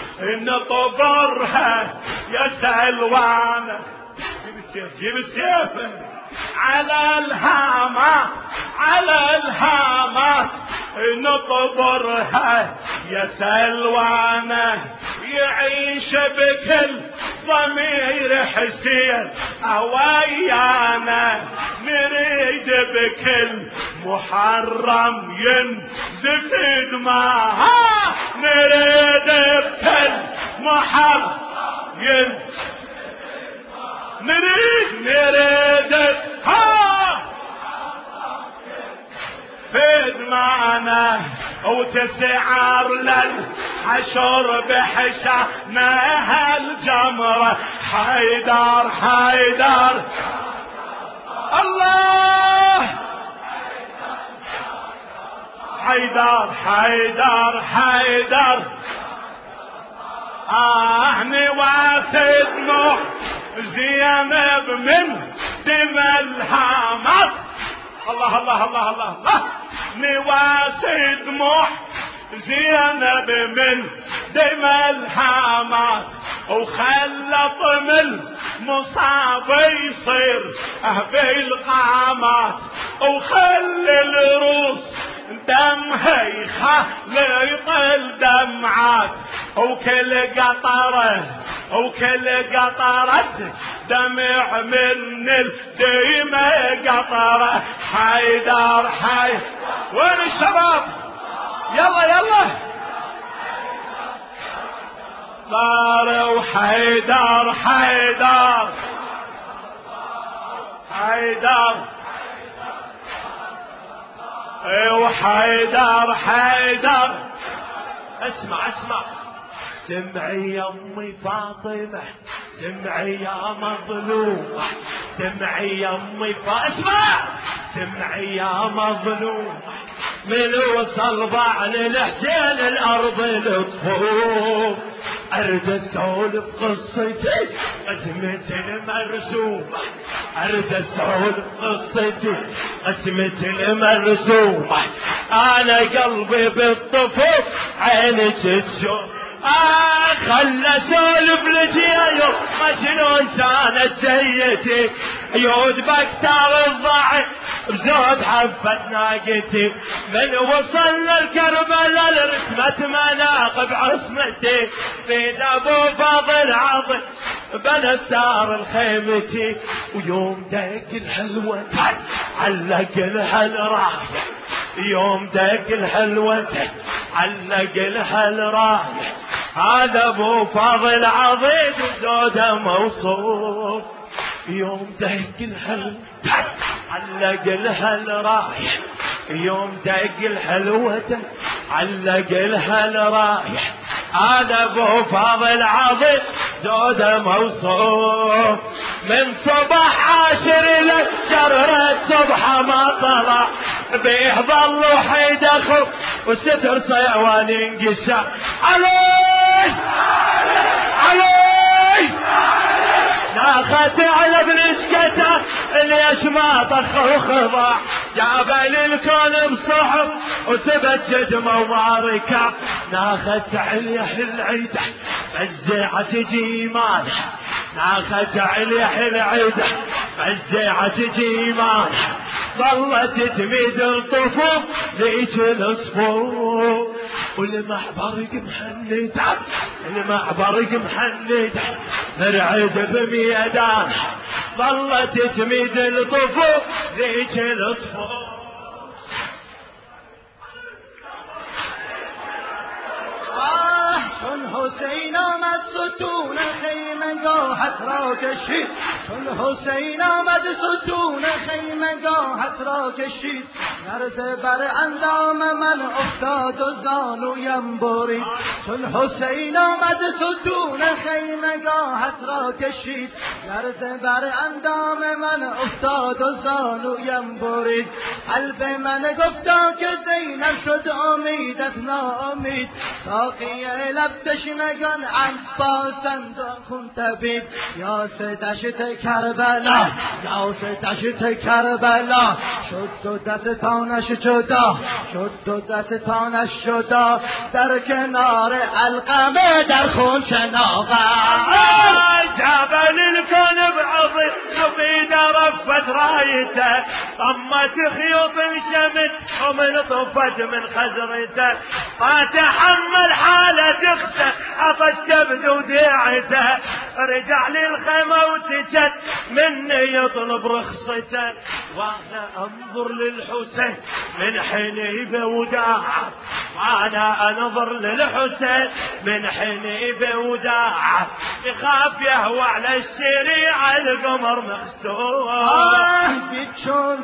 نطبرها يا سلوان جيب السيف جيب السيف على الهامة على الهامة نطبرها يا سلوانة يعيش بكل ضمير حسين اويانا نريد بكل محرم ينزف دماها نريد بكل محرم ينزف نريد نريد ها فد معنا وتسعر للحشر بحشانها الجمرة حيدر حيدر الله حيدر حيدر حيدر آه نواسد نوح زينب من دم الهامات الله الله الله الله الله نواسي دموع زينب من دم الهامات وخلط من مصاب يصير بالقامات وخلي الروس دمها يخلط الدمعات وكل قطره وكل قطرة دمع من الدمى قطرة حيدر حي وين الشباب يلا يلا دار وحيدر حيدر حيدر وحيدر حيدر اسمع اسمع سمعي يا امي فاطمه سمعي يا مظلومه سمعي يا امي فاطمه اسمع اسمعي يا مظلوم من وصل بعل الحسين الارض الطفوف ارد اسولف قصتي قسمة المرسومة ارد اسولف قصتي قسمة المرسومة انا قلبي بالطفوف عينك تشوف آه خلى سولف لجيايو ما شلون كانت سيتي عيود بكتار الضعف بزود حفت ناقتي من وصل للكربلاء لرسمة مناقب عصمتي في ابو فاضل عظيم بنى ستار الخيمتي ويوم دق الحلوة علق الحل رايح يوم دق الحلوة علق الحل رايح هذا ابو فاضل عظيم وزوده موصوف يوم دق الحلوة علق الحل رايح يوم دق الحلوة علق الحل رايح هذا ابو فاضل عظيم زوده موصوف من صبح عاشر للجرة صبح ما طلع بيه ظل وحيد اخو وستر صيوان انقشع عليه عليه ناخت على ابن سكته ليش ما طخ وخضع جاب للكون بصحب وثبت جدمه ومعركه ناخت عليه العيده فالزيعه تجي مالح ناخت عليه العيده فالزيعه تجي مالح ظلت تميد الطفوف ذيك الصفوف والمعبر محند المعبر محند نرعد بميدان ظلت تميد الطفوف ذيك الصفوف
شن حسین آمد ستون خیمگاهت را کشید چون حسین آمد ستون خیمگاهت را کشید نرزه بر اندام من افتاد و زانویم برید چون حسین آمد ستون خیمگاهت را کشید نرزه بر اندام من افتاد و زانویم برید قلب من گفتا که زینب شد امیدت ناامید ساقی لب تشنگان عباسند خون طبیب یا دشت کربلا یا دشت کربلا شد دو دستانش جدا شد دو دستانش جدا در کنار القمه در خون شناغه
جبل الكون بعظيم شقيد رفت رايته طمت خيوط الشمس ومن طفت من خزرته فتحمل حالة اخته عطت كبد وديعته رجع للخيمة وتجت مني يطلب رخصته وانا انظر للحسين من حنيبه وداعه وانا انظر للحسين من حنيبه وداعه يخاف يهوى على الشريعة القمر مخسوف
بیچون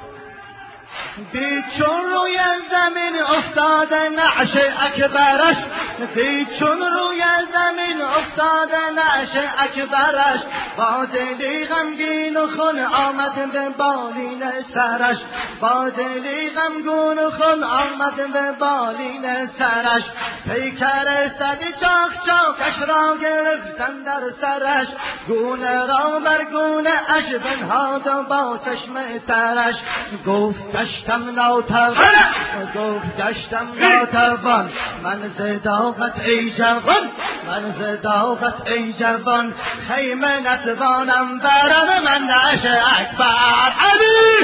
بیچون روی زمین افتاد نعش اکبرش بیچون روی زمین افتاد نعش اکبرش با دلی غمگین و خون آمد به بالین سرش با دلی غمگون و خون آمد به بالین سرش پیکر صد چاک چاکش را گرفتن در سرش گونه را بر گونه اش بنهاد و با چشم ترش گفت دشتم ناتوان گفت دشتم ناتوان من زداغت ای جوان من زداغت ای جوان خیمه نتوانم برم من نعش اکبر علی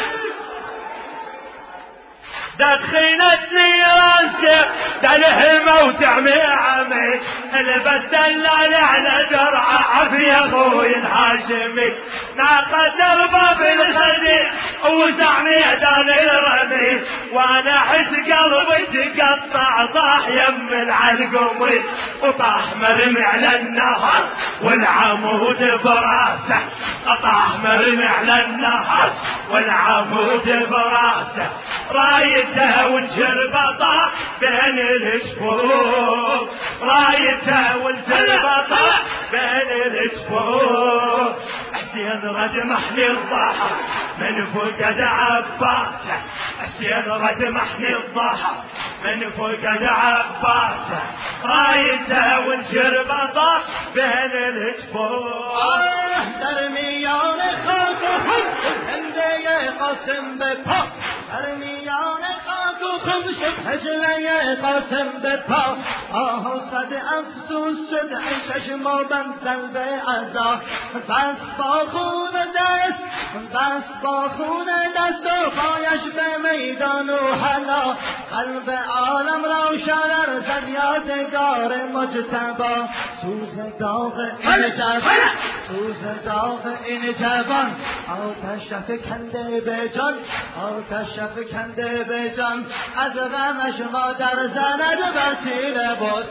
دخينتني راسك تلحمه وتعمي عمي البس دلال على درعه عفي اخوي الهاشمي ناقة الباب الخديع وزعمي دان الرمي وانا احس قلبي تقطع طاح يم العلقمي وطاح مرمي على النهر والعمود براسه طاح مرمي على النهر والعمود براسه رايته والجربطة بين الجفوف رايته والجربطة بين الجفوف
حسين ردمحني الضحى من فقد عباسه، حسين ردمحني الضحى من فقد عباسه، رايته والجربة طاح بين الجفوف.
درميان خاكو هندي قسم بطا، درميان خاكو خمس هجلي قسم بطا، آه صد افسوس شد عشش مو بنزل بعزا، بس باخون دست بس باخون دست و پایش به میدان و حلا، قلب عالم روشن ارزد یادگار مجتبا، سوز داغ این جوان سوز داغ این جوان، آتش افکنده به جان آتش افکنده به جان، از غمش مادر زند بر سینه بود.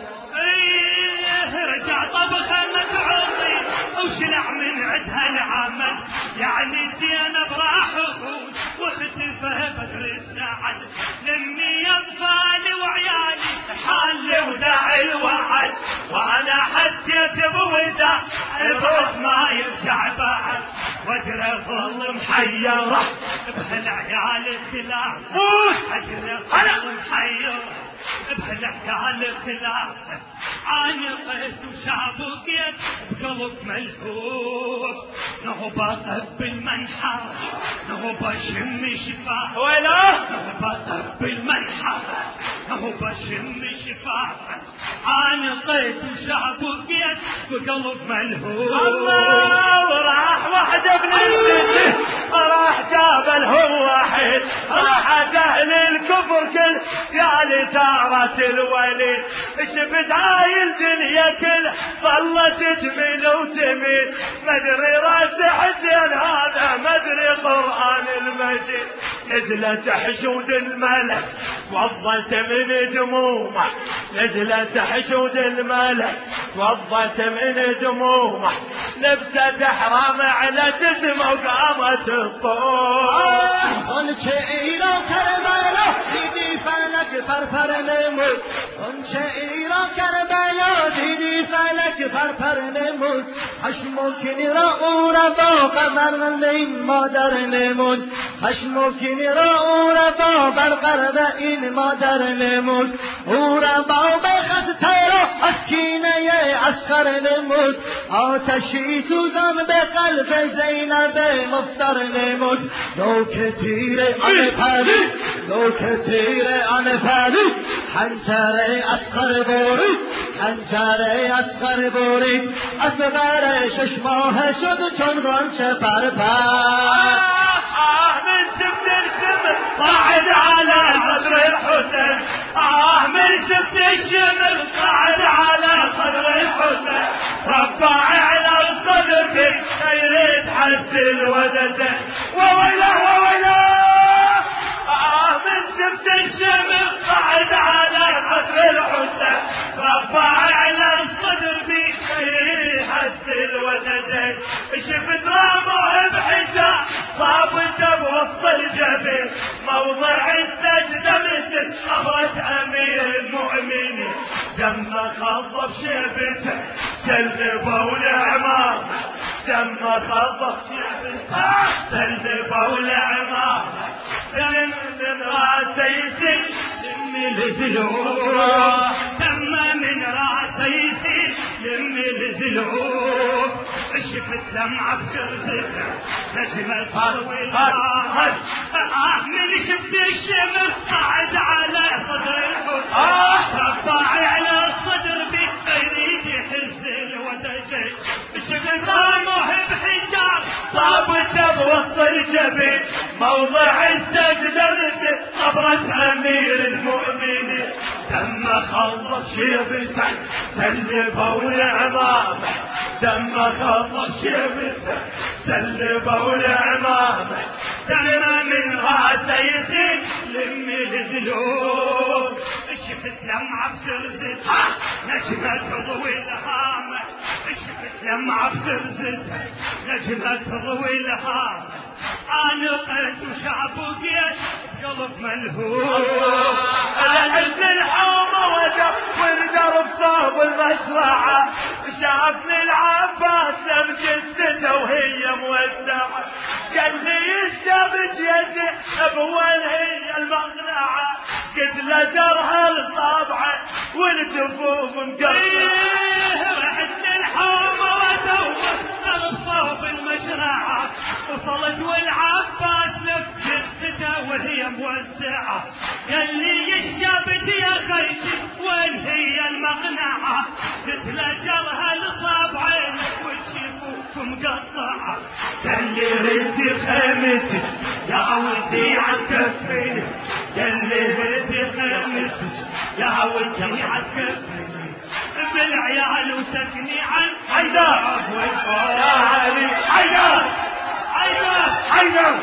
رجع طبخه متعوضي وشلع من عدها العمل، يعني زينب راح خود واختفى بدر السعد، لمي اطفالي وعيالي حال وداع الوعد، وانا حسيت بوداع الروح ما يرجع بعد، وادري ظل محيره بهالعيال خلاف، ادري ظل محيره بهالعيال خلاف، عانقت وشابكت بقلب ملهوف، نهبة بالمنحر نهبة شم شفاه، ولا نهبة بالمنحر نهبة شم شفاه، عانقت وشابكت بقلب ملهوف. الله وراح وحده ابن السجن راح جابل هو واحد، راح اهل الكفر كل يا لدارة الوليد، شفت هاي الدنيا كل ظلت تميل وتميل، مدري راس حسين هذا مدري قرآن المجيد، نزلت حشود الملك وظلت من دمومه، نزلت حشود الملك وظلت من دمومه، لبست احرام على جسمه وقامت الطول.
آنچه ایران کربلا دیدی فلک فرفر نمود، آنچه ایران کربلا دیدی فلک فرفر نمود، خشم و کینی را او را با قمر این مادر نمود، خشم و کینی را او را با برقرب این مادر نمود، او را با بخت تیرا از کینه عسکر نمود، آتشی سوزان به قلب زینب مفتر نمود، نوک تیر آن پرید نوک تیر آن پرید، حنجره اسخر برید حنجره اسخر برید، اصغر شش ماه شد چون غنچه پر پر.
آه من شفت الشمر صاعد على صدر الحسين، آه من شفت الشمر صاعد على صدر الحسين، رفع على الصدر في يريد حس الودد، وويله وويله. آه من شفت الشمر صاعد على صدر الحسين، رفع على الصدر في يريد حس الودد، شفت رامه بحجاب صابته بوسط الجبين، موضع السجدة مثل قبرة أمير المؤمنين، دم خضب شيبته سلبوا العمامة، دم خضب شيبته سلبوا العمامة، دم من راسه يسيل دم الزلوف، دم من راسه يسيل دم الزلوف، شفت لمعة بخرزته نجمة فروي الهاهد، آه من شفت الشمر قاعد على صدر الحسين، رفع على الصدر بالتريد يحز الودجج، شفت رامه بحجاب صابته بوسط الجبين، موضع السجدة مثل قبرة أمير المؤمنين، دم خلط شيبته سلبوا العمامة، دم خلط شيبته سلبوا العمامة، دم من راسه يسيل لمي الجلوب، شفت لمعة بخرزتها نجمة تضوي الهامة، شفت لمعة بخرزتها نجمة تضوي الهامة، عانقت وشعبقت بقلب ملهوف، الحزن الحومة ودق والدرب صوب المشرعة، شافني العباس بجدته وهي موجهة مودعة قال لي الشبت يدي بوين هي المقنعة قلت له درها الصابعة والجفوف مقطعة رحت الحومة وادور بصوب المشرعة وصلت والعباس لف جثته وهي موزعة قال لي الشبت يا خيتي وين هي المقنعة قلت له جرها لصابعين والجفوف مقطعة قال لي ردي خيمتي يا ودي عالكفين قال لي ردي خيمتي يا ودي عالكفين بالعيال وسكني عن حيدر يا علي حيدر حيدر حيدر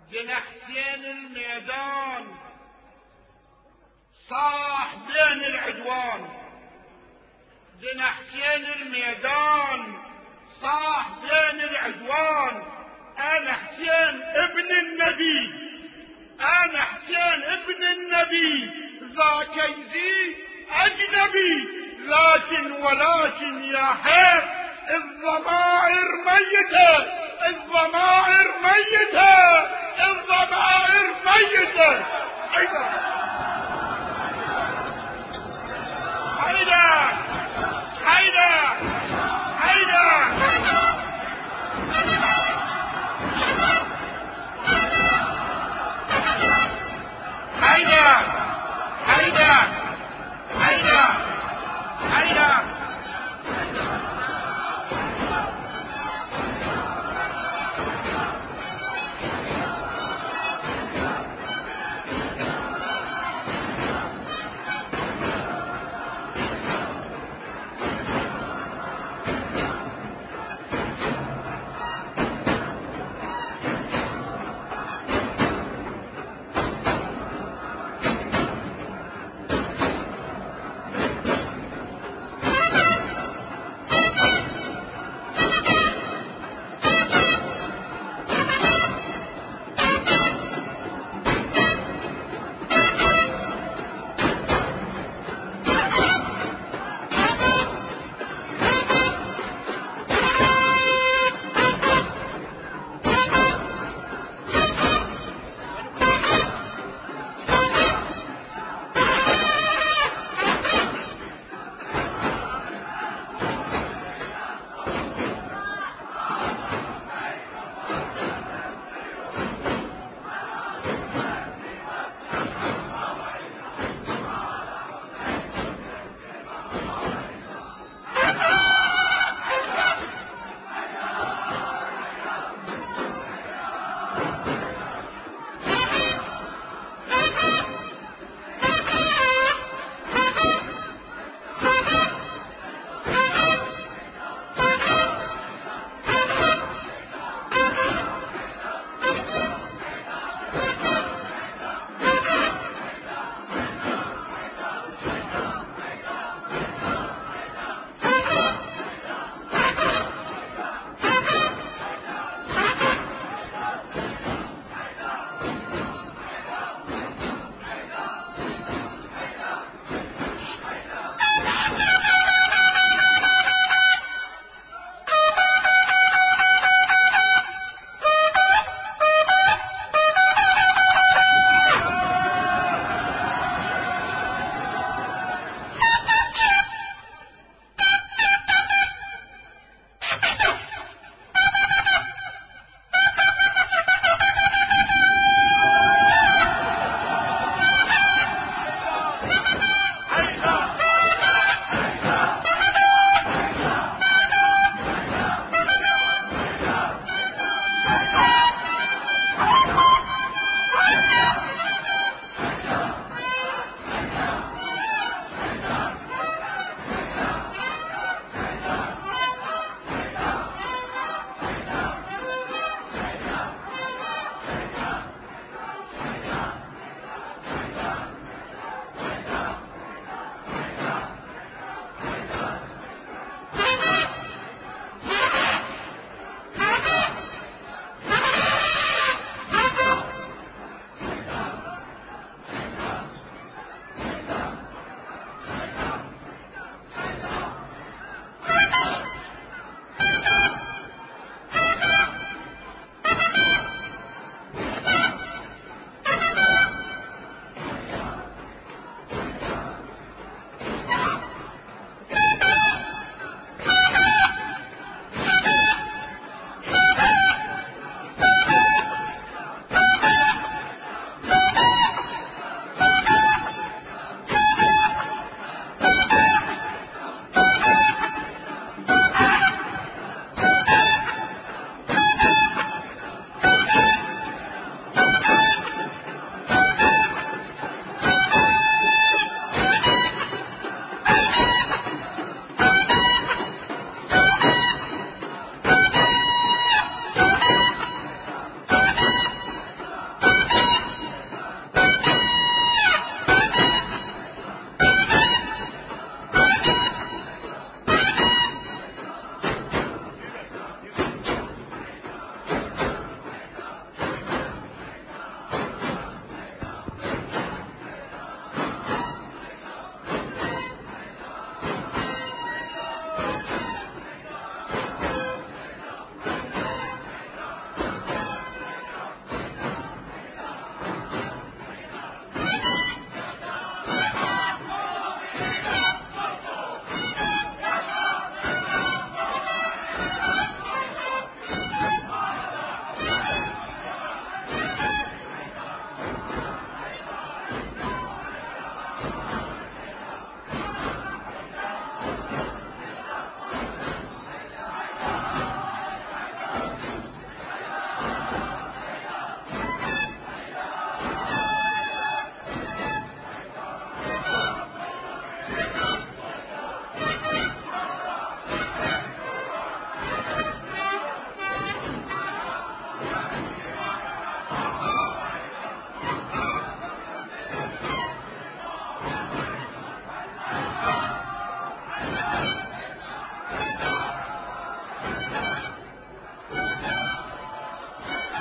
بن حسين الميدان صاح بين العدوان، بن حسين الميدان صاح بين العدوان. انا حسين ابن النبي، انا حسين ابن النبي، ذاك يزيد اجنبي، لكن ولكن يا حيف الضمائر ميتة، الضمائر ميتة، الضمائر ميتة. حيدر حيدر حيدر حيدر حيدر حيدر حيدر حيدر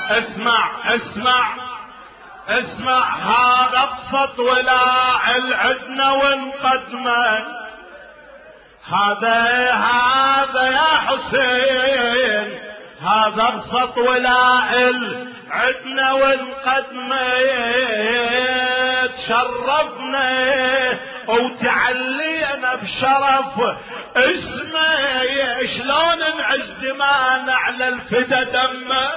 اسمع اسمع اسمع، هذا ابسط ولاء العدنا وانقدمه، هذا هذا يا حسين، هذا ابسط ولاء العدنا وانقدمه، تشرفنا وتعلينا بشرف اسمه، شلون نعز دمانا على الفدا دمه،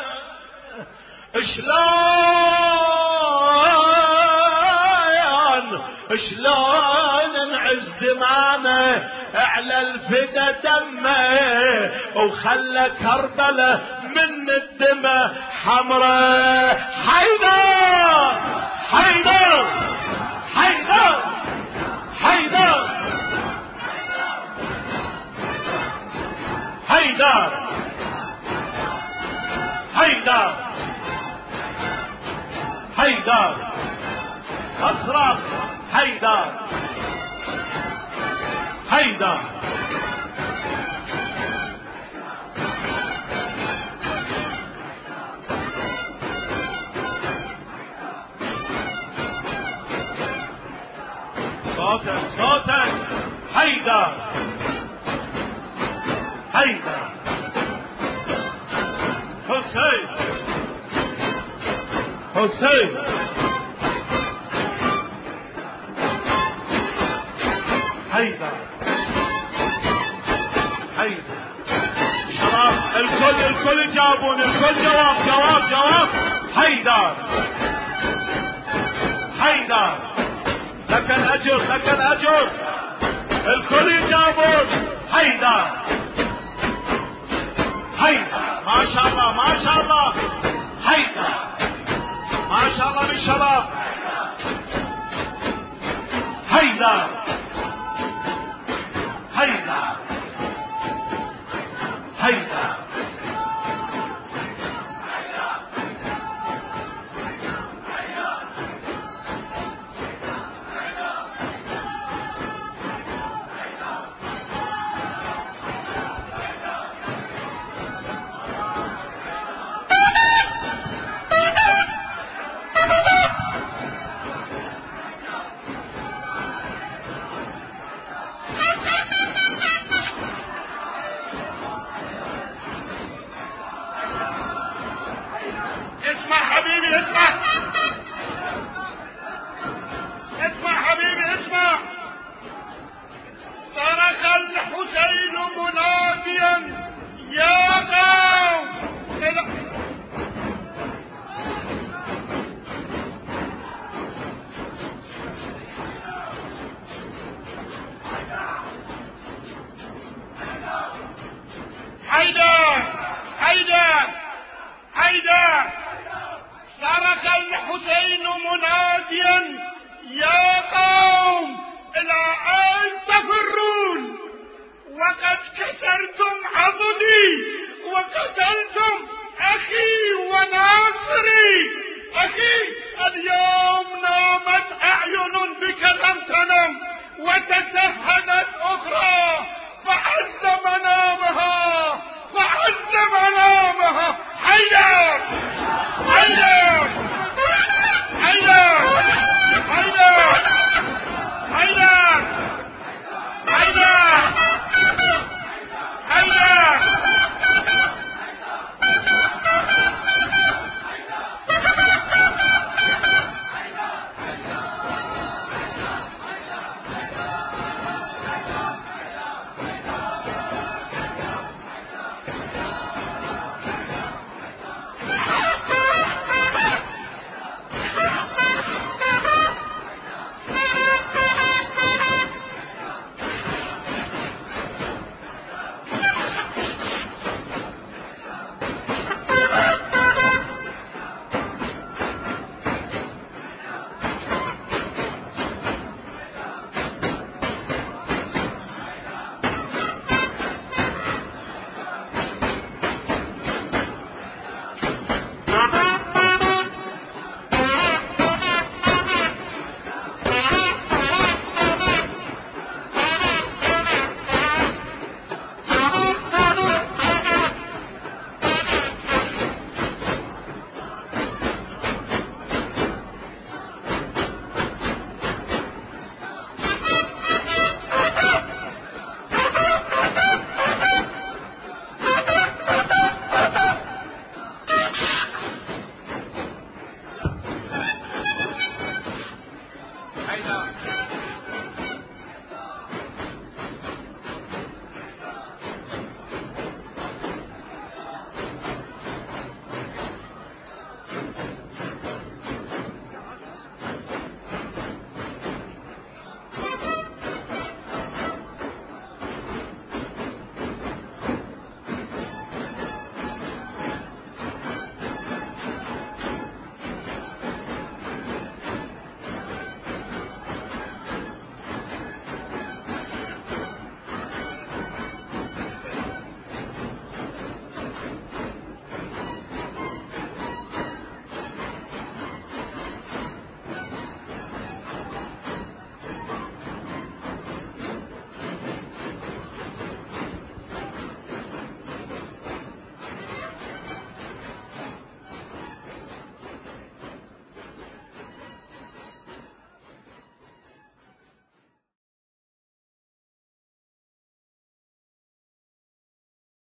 شلون شلون نعز دمانا على الفدا دمه، وخلى كربلة من الدماء حمراء. حيدر حيدر حيدر حيدر حيدر حيدر حيدر اصرخ، حيدر حيدر صوتك صوتك، حيدر حيدر حسين حسين حيدر حيدر. شباب الكل الكل جابون، الكل جواب جواب جواب. حيدر حيدر لك الاجر لك الاجر، الكل يجابون. حيدر حيدر ما شاء الله ما شاء الله، حيدر ما شاء الله بالشباب. حيدر حيدر حيدر
كسرتم عضدي وقتلتم أخي وناصري.